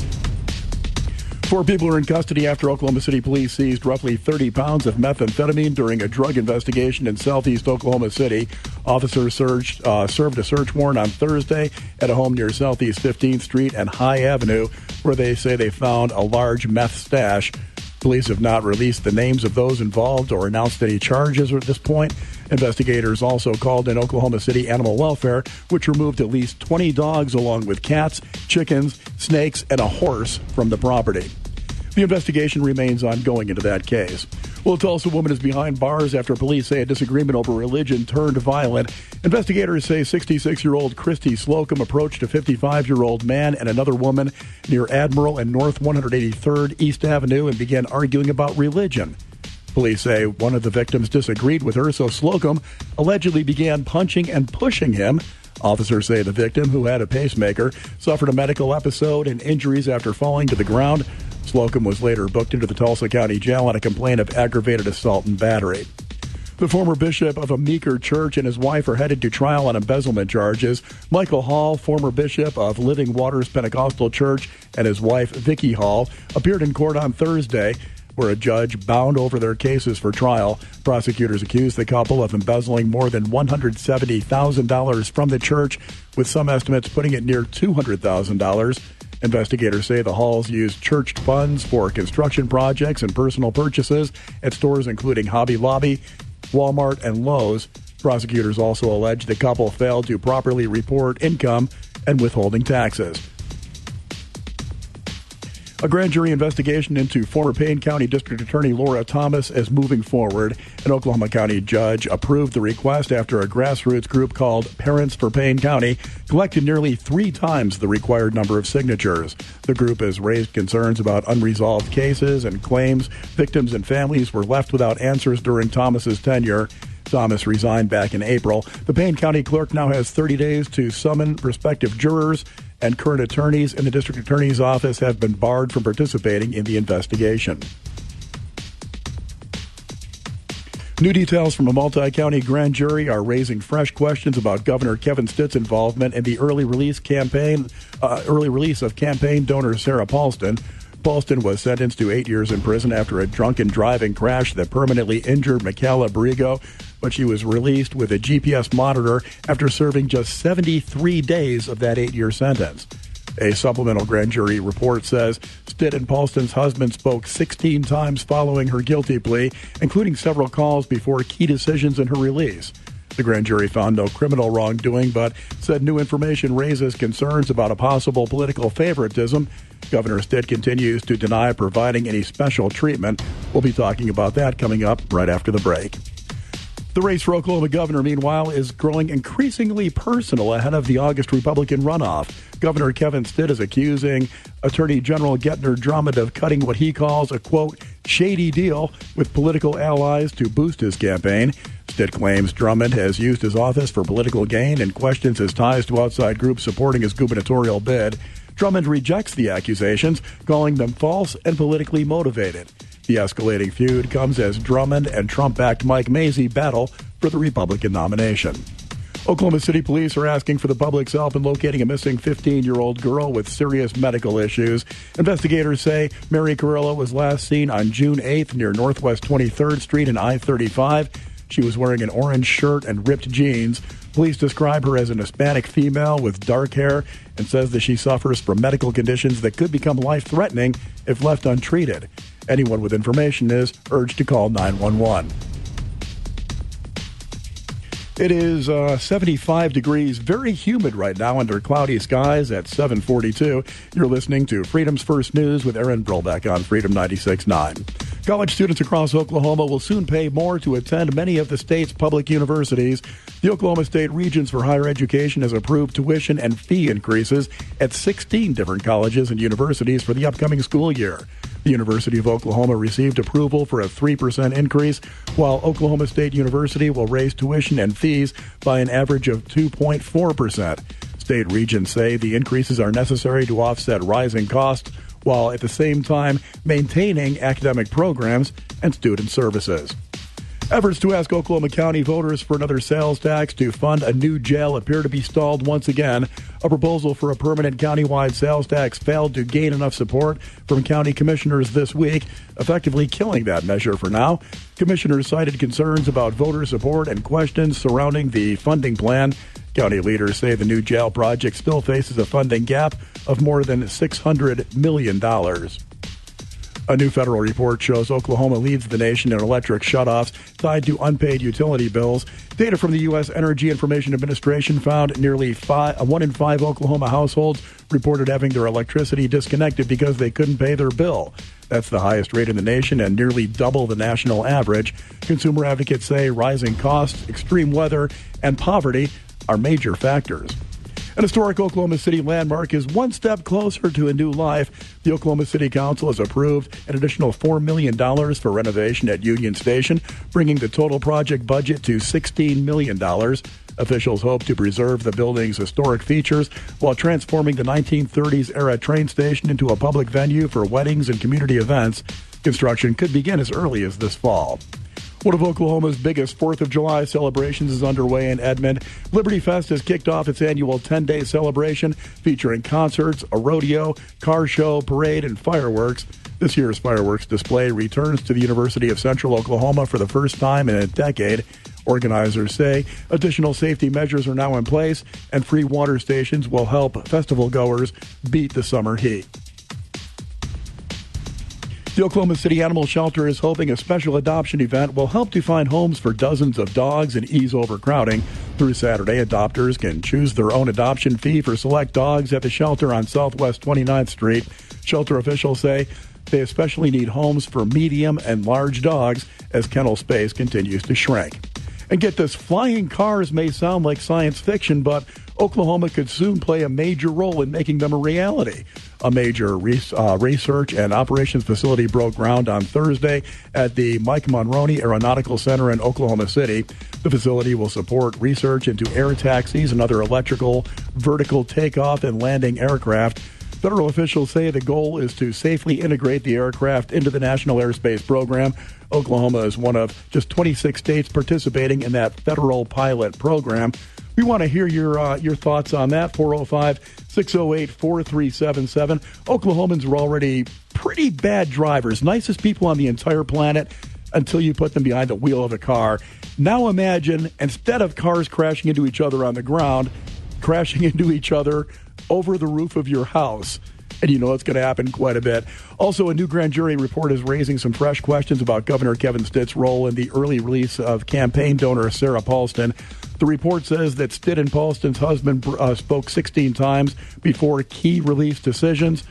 4 people are in custody after Oklahoma City police seized roughly 30 pounds of methamphetamine during a drug investigation in southeast Oklahoma City. Officers served a search warrant on Thursday at a home near Southeast 15th Street and High Avenue, where they say they found a large meth stash. Police have not released the names of those involved or announced any charges at this point. Investigators also called in Oklahoma City Animal Welfare, which removed at least 20 dogs along with cats, chickens, snakes, and a horse from the property. The investigation remains ongoing into that case. Well, a Tulsa woman is behind bars after police say a disagreement over religion turned violent. Investigators say 66-year-old Christy Slocum approached a 55-year-old man and another woman near Admiral and North 183rd East Avenue and began arguing about religion. Police say one of the victims disagreed with her, so Slocum allegedly began punching and pushing him. Officers say the victim, who had a pacemaker, suffered a medical episode and injuries after falling to the ground. Slocum was later booked into the Tulsa County Jail on a complaint of aggravated assault and battery. The former bishop of a Meeker church and his wife are headed to trial on embezzlement charges. Michael Hall, former bishop of Living Waters Pentecostal Church, and his wife, Vicki Hall, appeared in court on Thursday, where a judge bound over their cases for trial. Prosecutors accused the couple of embezzling more than $170,000 from the church, with some estimates putting it near $200,000. Investigators say the Halls used church funds for construction projects and personal purchases at stores including Hobby Lobby, Walmart, and Lowe's. Prosecutors also allege the couple failed to properly report income and withholding taxes. A grand jury investigation into former Payne County District Attorney Laura Thomas is moving forward. An Oklahoma County judge approved the request after a grassroots group called Parents for Payne County collected nearly 3 times the required number of signatures. The group has raised concerns about unresolved cases and claims victims and families were left without answers during Thomas's tenure. Thomas resigned back in April. The Payne County clerk now has 30 days to summon prospective jurors, and current attorneys in the district attorney's office have been barred from participating in the investigation. New details from a multi-county grand jury are raising fresh questions about Governor Kevin Stitt's involvement in the early release of campaign donor Sarah Paulson. Paulson was sentenced to 8 years in prison after a drunken driving crash that permanently injured Michaela Borrego, but she was released with a GPS monitor after serving just 73 days of that 8-year sentence. A supplemental grand jury report says Stitt and Paulson's husband spoke 16 times following her guilty plea, including several calls before key decisions in her release. The grand jury found no criminal wrongdoing, but said new information raises concerns about a possible political favoritism. Governor Stitt continues to deny providing any special treatment. We'll be talking about that coming up right after the break. The race for Oklahoma governor, meanwhile, is growing increasingly personal ahead of the August Republican runoff. Governor Kevin Stitt is accusing Attorney General Gettner Drummond of cutting what he calls a, quote, shady deal with political allies to boost his campaign. Stitt claims Drummond has used his office for political gain and questions his ties to outside groups supporting his gubernatorial bid. Drummond rejects the accusations, calling them false and politically motivated. The escalating feud comes as Drummond and Trump-backed Mike Mazzei battle for the Republican nomination. Oklahoma City police are asking for the public's help in locating a missing 15-year-old girl with serious medical issues. Investigators say Mary Carrillo was last seen on June 8th near Northwest 23rd Street and I-35. She was wearing an orange shirt and ripped jeans. Police describe her as an Hispanic female with dark hair and says that she suffers from medical conditions that could become life-threatening if left untreated. Anyone with information is urged to call 911. It is 75 degrees, very humid right now under cloudy skies at 7:42. You're listening to Freedom's First News with Aaron Brolbeck on Freedom 96.9. College students across Oklahoma will soon pay more to attend many of the state's public universities. The Oklahoma State Regents for Higher Education has approved tuition and fee increases at 16 different colleges and universities for the upcoming school year. The University of Oklahoma received approval for a 3% increase, while Oklahoma State University will raise tuition and fees by an average of 2.4%. State regents say the increases are necessary to offset rising costs, while at the same time maintaining academic programs and student services. Efforts to ask Oklahoma County voters for another sales tax to fund a new jail appear to be stalled once again. A proposal for a permanent countywide sales tax failed to gain enough support from county commissioners this week, effectively killing that measure for now. Commissioners cited concerns about voter support and questions surrounding the funding plan. County leaders say the new jail project still faces a funding gap of more than $600 million. A new federal report shows Oklahoma leads the nation in electric shutoffs tied to unpaid utility bills. Data from the U.S. Energy Information Administration found nearly 1 in 5 Oklahoma households reported having their electricity disconnected because they couldn't pay their bill. That's the highest rate in the nation and nearly double the national average. Consumer advocates say rising costs, extreme weather, and poverty are major factors. An historic Oklahoma City landmark is one step closer to a new life. The Oklahoma City Council has approved an additional $4 million for renovation at Union Station, bringing the total project budget to $16 million. Officials hope to preserve the building's historic features while transforming the 1930s-era train station into a public venue for weddings and community events. Construction could begin as early as this fall. One of Oklahoma's biggest 4th of July celebrations is underway in Edmond. Liberty Fest has kicked off its annual 10-day celebration featuring concerts, a rodeo, car show, parade, and fireworks. This year's fireworks display returns to the University of Central Oklahoma for the first time in a decade. Organizers say additional safety measures are now in place, and free water stations will help festival goers beat the summer heat. The Oklahoma City Animal Shelter is hoping a special adoption event will help to find homes for dozens of dogs and ease overcrowding. Through Saturday, adopters can choose their own adoption fee for select dogs at the shelter on Southwest 29th Street. Shelter officials say they especially need homes for medium and large dogs as kennel space continues to shrink. And get this, flying cars may sound like science fiction, but Oklahoma could soon play a major role in making them a reality. A major research and operations facility broke ground on Thursday at the Mike Monroney Aeronautical Center in Oklahoma City. The facility will support research into air taxis and other electrical, vertical takeoff and landing aircraft. Federal officials say the goal is to safely integrate the aircraft into the National Airspace Program. Oklahoma is one of just 26 states participating in that federal pilot program. We want to hear your thoughts on that. 405-608-4377. Oklahomans are already pretty bad drivers, nicest people on the entire planet until you put them behind the wheel of a car. Now imagine, instead of cars crashing into each other on the ground, crashing into each other over the roof of your house. And you know it's going to happen quite a bit. Also, a new grand jury report is raising some fresh questions about Governor Kevin Stitt's role in the early release of campaign donor Sarah Paulson. The report says that Stitt and Paulson's husband spoke 16 times before key release decisions.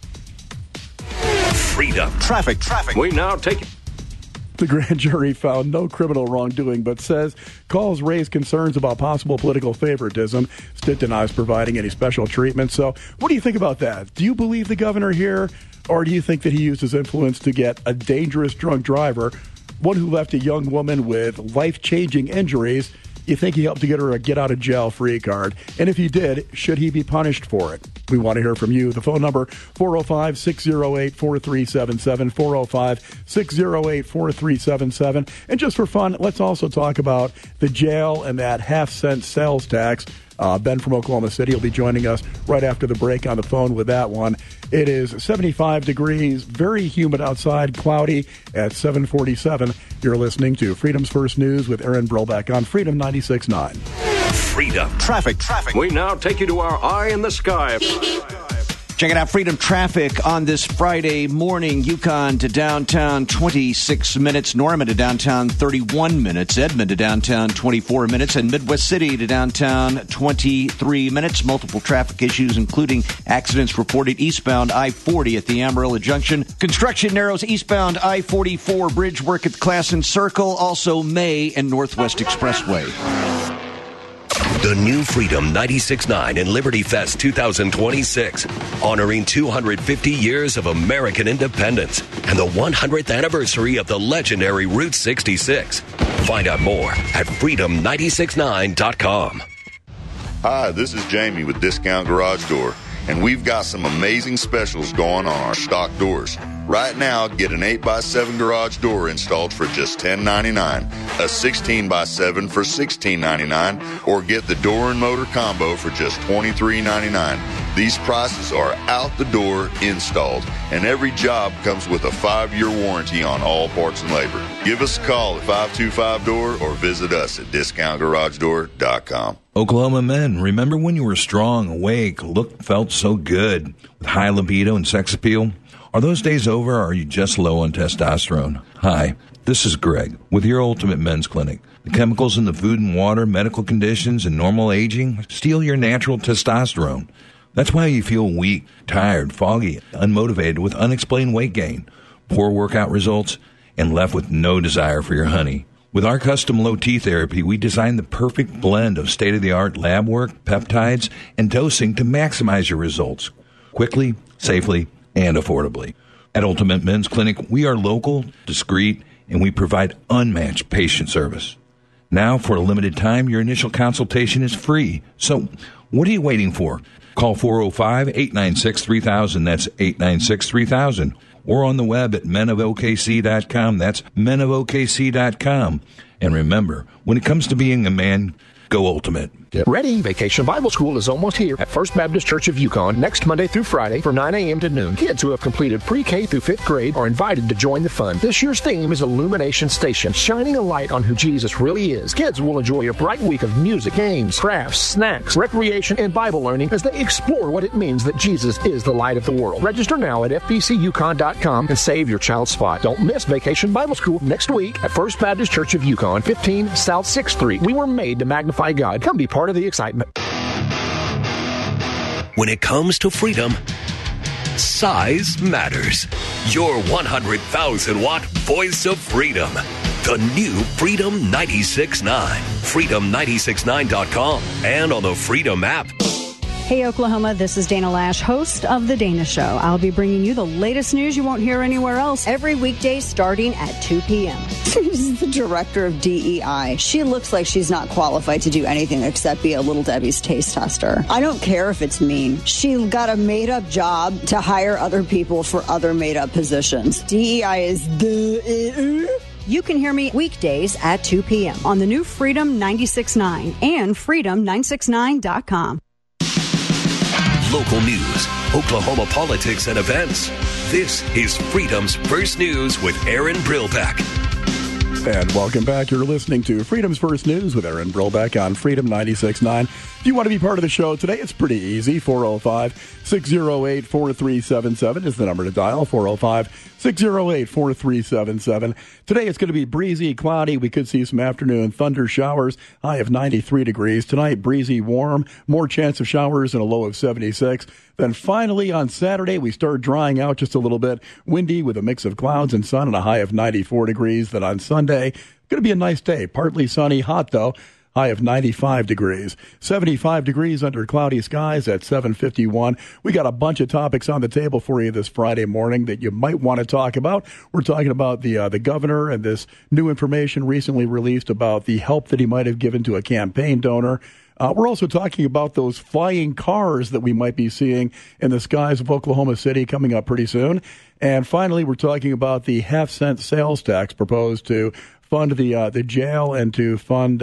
Freedom. Traffic. We now take it. The grand jury found no criminal wrongdoing, but says calls raise concerns about possible political favoritism. Stitt denies providing any special treatment. So what do you think about that? Do you believe the governor here, or do you think that he used his influence to get a dangerous drunk driver, one who left a young woman with life-changing injuries? You think he helped to get her a get-out-of-jail-free card? And if he did, should he be punished for it? We want to hear from you. The phone number, 405-608-4377, 405-608-4377. And just for fun, let's also talk about the jail and that half-cent sales tax. Ben from Oklahoma City will be joining us right after the break on the phone with that one. It is 75 degrees, very humid outside, cloudy at 7:47. You're listening to Freedom's First News with Aaron Brobeck on Freedom 96.9. Freedom. Traffic. We now take you to our eye in the sky. Checking out Freedom Traffic on this Friday morning. Yukon to downtown, 26 minutes. Norman to downtown, 31 minutes. Edmond to downtown, 24 minutes. And Midwest City to downtown, 23 minutes. Multiple traffic issues, including accidents reported eastbound I-40 at the Amarillo Junction. Construction narrows eastbound I-44 bridge work at Classen Circle. Also May and Northwest Expressway. The new Freedom 96.9 and Liberty Fest 2026, honoring 250 years of American independence and the 100th anniversary of the legendary Route 66. Find out more at freedom969.com. Hi, this is Jamie with Discount Garage Door, and we've got some amazing specials going on our stock doors. Right now, get an 8x7 garage door installed for just $10.99, a 16x7 for $16.99, or get the door and motor combo for just $23.99. These prices are out the door installed, and every job comes with a 5-year warranty on all parts and labor. Give us a call at 525-DOOR or visit us at discountgaragedoor.com. Oklahoma men, remember when you were strong, awake, looked, felt so good, with high libido and sex appeal? Are those days over, or are you just low on testosterone? Hi, this is Greg with your Ultimate Men's Clinic. The chemicals in the food and water, medical conditions, and normal aging steal your natural testosterone. That's why you feel weak, tired, foggy, unmotivated with unexplained weight gain, poor workout results, and left with no desire for your honey. With our custom low T therapy, we designed the perfect blend of state-of-the-art lab work, peptides, and dosing to maximize your results quickly, safely, and affordably. At Ultimate Men's Clinic, we are local, discreet, and we provide unmatched patient service. Now, for a limited time, your initial consultation is free. So, what are you waiting for? Call 405-896-3000. That's 896-3000. Or on the web at menofokc.com. That's menofokc.com. And remember, when it comes to being a man, go Ultimate. Ready Vacation Bible School is almost here at First Baptist Church of Yukon next Monday through Friday from 9 a.m. to noon. Kids who have completed pre-K through 5th grade are invited to join the fun. This year's theme is Illumination Station, shining a light on who Jesus really is. Kids will enjoy a bright week of music, games, crafts, snacks, recreation, and Bible learning as they explore what it means that Jesus is the light of the world. Register now at fbcuyukon.com and save your child's spot. Don't miss Vacation Bible School next week at First Baptist Church of Yukon, 15 South 6th Street. We were made to magnify God. Come be part of the excitement. When it comes to freedom, Size matters. Your 100,000-watt voice of freedom. The new Freedom 96.9. Freedom969.com and on the Freedom app. Hey, Oklahoma, this is Dana Lash, host of The Dana Show. I'll be bringing you the latest news you won't hear anywhere else every weekday starting at 2 p.m. She's the director of DEI. She looks like she's not qualified to do anything except be a Little Debbie's taste tester. I don't care if it's mean. She got a made-up job to hire other people for other made-up positions. DEI is the... You can hear me weekdays at 2 p.m. on the new Freedom 96.9 and Freedom969.com. Local news, Oklahoma politics and events. This is Freedom's First News with Aaron Brilbeck. And welcome back. You're listening to Freedom's First News with Aaron Brilbeck on Freedom 96.9. If you want to be part of the show today, it's pretty easy. 405-608-4377 is the number to dial. 405-608-4377. Today it's going to be breezy, cloudy. We could see some afternoon thunder showers. High of 93 degrees. Tonight, breezy, warm. More chance of showers and a low of 76. Then finally on Saturday, we start drying out just a little bit. Windy with a mix of clouds and sun and a high of 94 degrees. Then on Sunday, going to be a nice day. Partly sunny, hot though. High of 95 degrees. 75 degrees under cloudy skies at 7:51. We got a bunch of topics on the table for you this Friday morning that you might want to talk about. We're talking about the governor and this new information recently released about the help that he might have given to a campaign donor. We're also talking about those flying cars that we might be seeing in the skies of Oklahoma City coming up pretty soon. And finally, we're talking about the half-cent sales tax proposed to fund the jail and to fund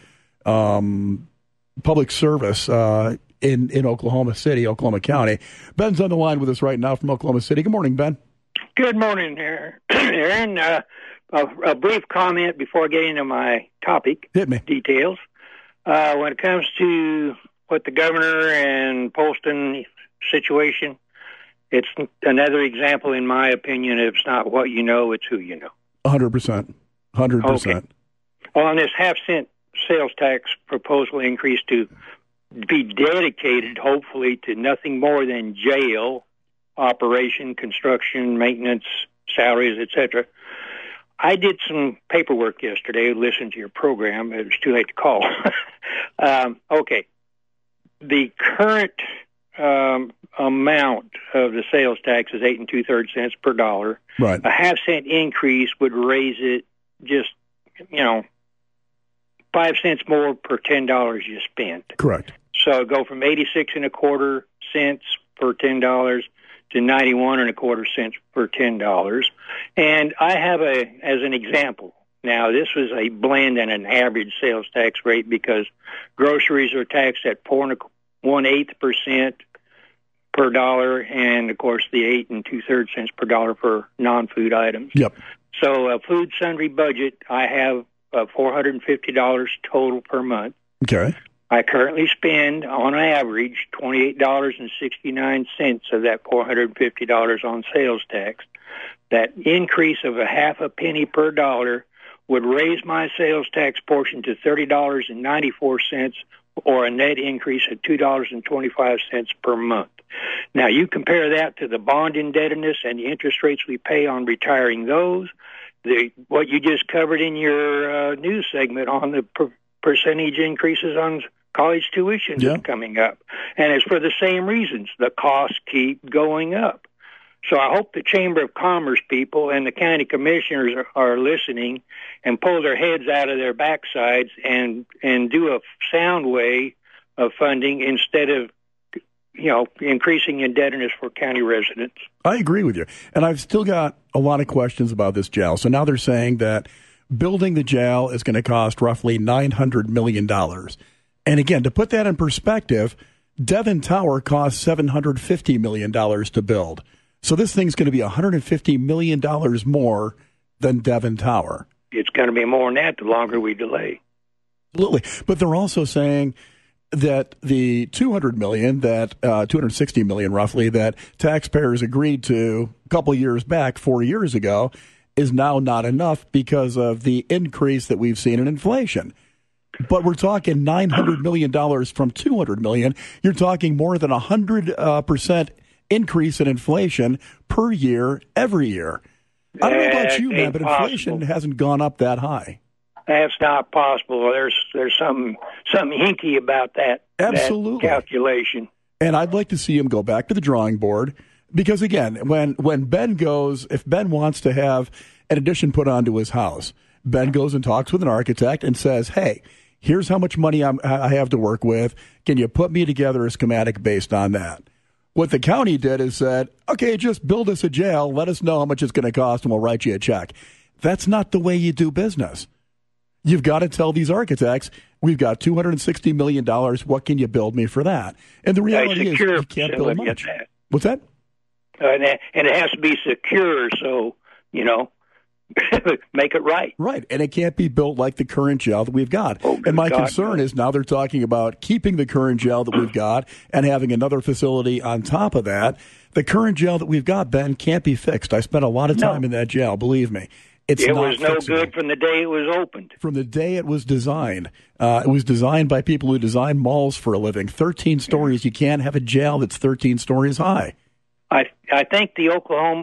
public service in Oklahoma City, Oklahoma County. Ben's on the line with us right now from Oklahoma City. Good morning, Ben. Good morning, Aaron. A brief comment before getting into my topic. Hit me. Details. When it comes to what the governor and Polston situation, it's another example, in my opinion, it's not what you know, it's who you know. 100%. 100%. Okay. On this half-cent sales tax proposal increase to be dedicated, hopefully, to nothing more than jail operation, construction, maintenance, salaries, etc. I did some paperwork yesterday, listened to your program. It was too late to call. Okay. The current amount of the sales tax is 8 2/3 cents per dollar. Right. A half-cent increase would raise it just, 5 cents more per $10 you spent. Correct. So go from 86 1/4 cents per $10 to 91 1/4 cents per $10. And I have as an example. Now, this was a blend and an average sales tax rate because groceries are taxed at 4 1/8% per dollar, and of course the 8 2/3 cents per dollar for non-food items. Yep. So a food sundry budget, I have $450 total per month. Okay. I currently spend, on average, $28.69 of that $450 on sales tax. That increase of a half a penny per dollar would raise my sales tax portion to $30.94, or a net increase of $2.25 per month. Now, you compare that to the bond indebtedness and the interest rates we pay on retiring those, what you just covered in your news segment on the percentage increases on college tuition coming up. And it's for the same reasons. The costs keep going up. So I hope the Chamber of Commerce people and the county commissioners are listening and pull their heads out of their backsides and do a sound way of funding instead of, increasing indebtedness for county residents. I agree with you. And I've still got a lot of questions about this jail. So now they're saying that building the jail is going to cost roughly $900 million. And again, to put that in perspective, Devon Tower cost $750 million to build. So this thing's going to be $150 million more than Devon Tower. It's going to be more than that the longer we delay. Absolutely. But they're also saying that the $200 million, $260 million roughly, that taxpayers agreed to a couple of years back, 4 years ago, is now not enough because of the increase that we've seen in inflation. But we're talking $900 million from $200 million. You're talking more than 100% increase in inflation per year, every year. I don't know about you, man, but inflation hasn't gone up that high. That's not possible. There's something hinky about that. Absolutely. That calculation. And I'd like to see him go back to the drawing board because, again, when Ben goes, if Ben wants to have an addition put onto his house, Ben goes and talks with an architect and says, hey, here's how much money I have to work with. Can you put me together a schematic based on that? What the county did is said, okay, just build us a jail. Let us know how much it's going to cost and we'll write you a check. That's not the way you do business. You've got to tell these architects, we've got $260 million. What can you build me for that? And the reality is you can't build much. What's that? And it has to be secure, so, make it right. Right, and it can't be built like the current jail that we've got. And my concern is now they're talking about keeping the current jail that we've got and having another facility on top of that. The current jail that we've got, Ben, can't be fixed. I spent a lot of time in that jail, believe me. It was no good from the day it was opened. From the day it was designed. It was designed by people who design malls for a living. 13 stories. You can't have a jail that's 13 stories high. I think the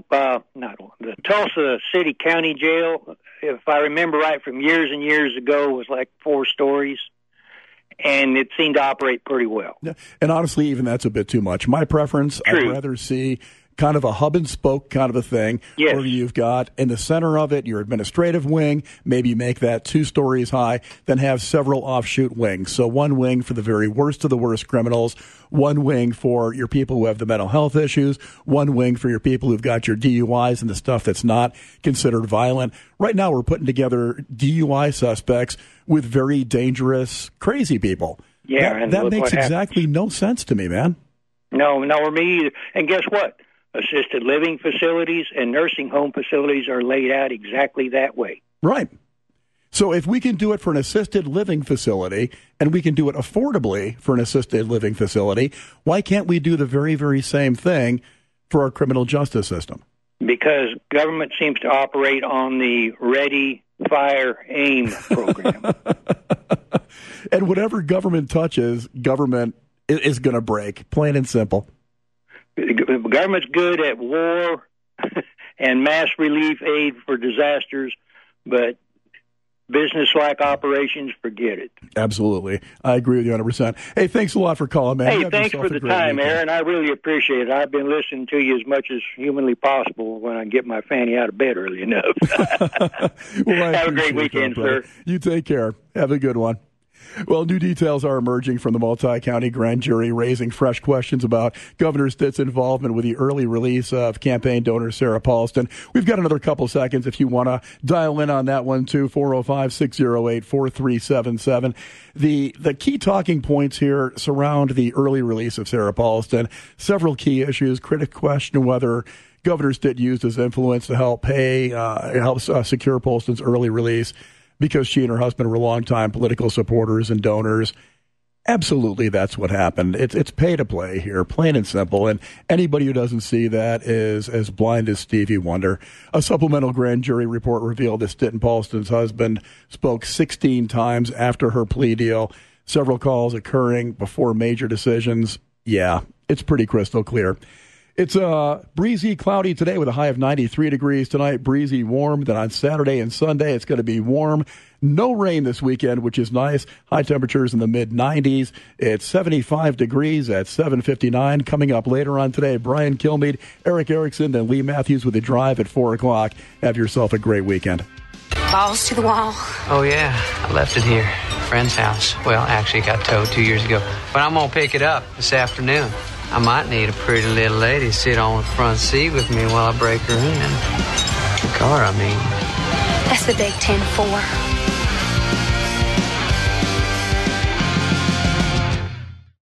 the Tulsa City County Jail, if I remember right from years and years ago, was like 4 stories. And it seemed to operate pretty well. Yeah. And honestly, even that's a bit too much. My preference, I'd rather see kind of a hub and spoke kind of a thing, where you've got in the center of it your administrative wing, maybe make that 2 stories high, then have several offshoot wings. So one wing for the very worst of the worst criminals, one wing for your people who have the mental health issues, one wing for your people who've got your DUIs and the stuff that's not considered violent. Right now we're putting together DUI suspects with very dangerous, crazy people. Yeah, that makes exactly no sense to me, man. No, me either. And guess what? Assisted living facilities and nursing home facilities are laid out exactly that way. Right. So if we can do it for an assisted living facility and we can do it affordably for an assisted living facility, why can't we do the very, very same thing for our criminal justice system? Because government seems to operate on the ready, fire, aim program. And whatever government touches, government is going to break, plain and simple. The government's good at war and mass relief aid for disasters, but business-like operations, forget it. Absolutely. I agree with you 100%. Hey, thanks a lot for calling, man. Hey, thanks for the time, Aaron. I really appreciate it. I've been listening to you as much as humanly possible when I get my fanny out of bed early enough. Well, have a great weekend, sir. You take care. Have a good one. Well, new details are emerging from the multi-county grand jury, raising fresh questions about Governor Stitt's involvement with the early release of campaign donor Sarah Paulson. We've got another couple seconds if you want to dial in on that one, too, 405-608-4377. The key talking points here surround the early release of Sarah Paulson. Several key issues. Critics question whether Governor Stitt used his influence to help secure Paulson's early release, because she and her husband were longtime political supporters and donors. Absolutely, that's what happened. It's pay to play here, plain and simple. And anybody who doesn't see that is as blind as Stevie Wonder. A supplemental grand jury report revealed that Stitt and Paulson's husband spoke 16 times after her plea deal, several calls occurring before major decisions. Yeah, it's pretty crystal clear. It's breezy, cloudy today with a high of 93 degrees tonight. Breezy, warm. Then on Saturday and Sunday, it's going to be warm. No rain this weekend, which is nice. High temperatures in the mid-90s. It's 75 degrees at 7:59. Coming up later on today, Brian Kilmeade, Eric Erickson, and Lee Matthews with a drive at 4 o'clock. Have yourself a great weekend. Balls to the wall. Oh, yeah. I left it here. Friend's house. Well, actually, it got towed 2 years ago. But I'm going to pick it up this afternoon. I might need a pretty little lady to sit on the front seat with me while I break her in. The car, I mean. That's the big 10-4.